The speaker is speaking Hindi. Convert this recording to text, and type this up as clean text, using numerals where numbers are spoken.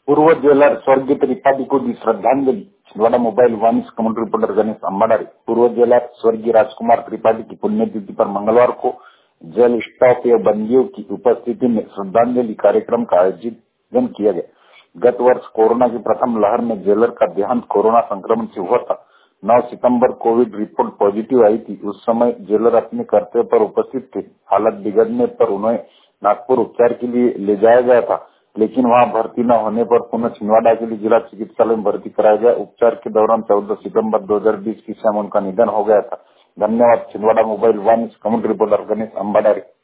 पूर्व जेलर स्वर्गीय त्रिपाठी को दी श्रद्धांजलि। Chhindwara mobile one commentary reporter Ganesh Ambadari. पूर्व जेलर स्वर्गीय राजकुमार त्रिपाठी की पुण्यतिथि पर मंगलवार को जेल स्टाफ या बंदियों की उपस्थिति में श्रद्धांजलि कार्यक्रम का आयोजन किया गया। गत वर्ष कोरोना की प्रथम लहर में जेलर का देहांत कोरोना संक्रमण से हुआ था। 9 सितंबर कोविड रिपोर्ट पॉजिटिव आई थी। उस समय जेलर अपने कर्तव्य पर उपस्थित थे। हालत बिगड़ने पर उन्हें नागपुर उपचार के लिए ले जाया गया था, लेकिन वहां भर्ती न होने पर पुनः छिंदवाड़ा के लिए जिला चिकित्सालय में भर्ती कराया गया। उपचार के दौरान 14 सितंबर 2020 की शाम उनका निधन हो गया था। धन्यवाद। Chhindwara mobile one commentary reporter Ganesh अंबाडारी।